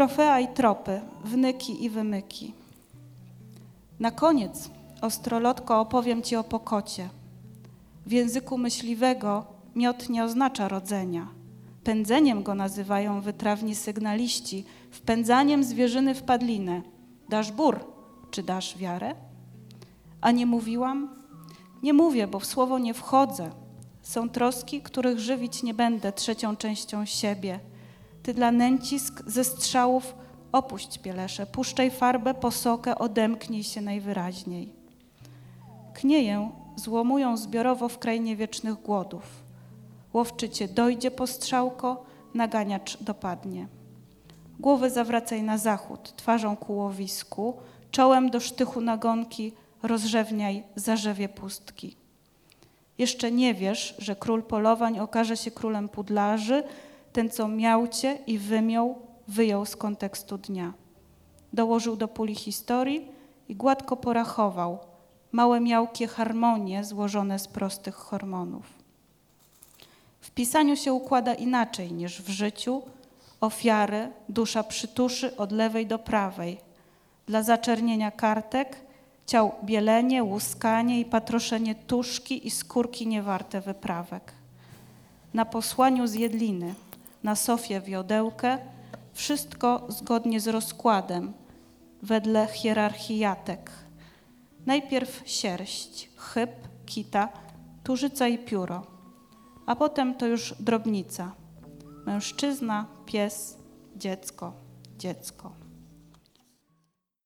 trofea i tropy, wnyki i wymyki. Na koniec, ostrolotko, opowiem ci o pokocie. W języku myśliwego miot nie oznacza rodzenia. Pędzeniem go nazywają wytrawni sygnaliści, wpędzaniem zwierzyny w padlinę. Dasz bór, czy dasz wiarę? A nie mówiłam? Nie mówię, bo w słowo nie wchodzę. Są troski, których żywić nie będę trzecią częścią siebie. Ty dla nęcisk ze strzałów opuść pielesze, puszczaj farbę, posokę, odemknij się najwyraźniej. Knieję złomują zbiorowo w krainie wiecznych głodów. Łowczycie dojdzie po strzałko, naganiacz dopadnie. Głowy zawracaj na zachód, twarzą ku łowisku, czołem do sztychu nagonki, rozrzewniaj zarzewie pustki. Jeszcze nie wiesz, że król polowań okaże się królem pudlarzy, ten co miał cię i wyjął z kontekstu dnia. Dołożył do puli historii i gładko porachował małe miałkie harmonie złożone z prostych hormonów. W pisaniu się układa inaczej niż w życiu. Ofiary dusza przytuszy od lewej do prawej. Dla zaczernienia kartek ciał bielenie, łuskanie i patroszenie tuszki i skórki niewarte wyprawek. Na posłaniu z jedliny, na sofie wiodełkę, wszystko zgodnie z rozkładem, wedle hierarchii jatek. Najpierw sierść, chyb, kita, tużyca i pióro, a potem to już drobnica. Mężczyzna, pies, dziecko, dziecko.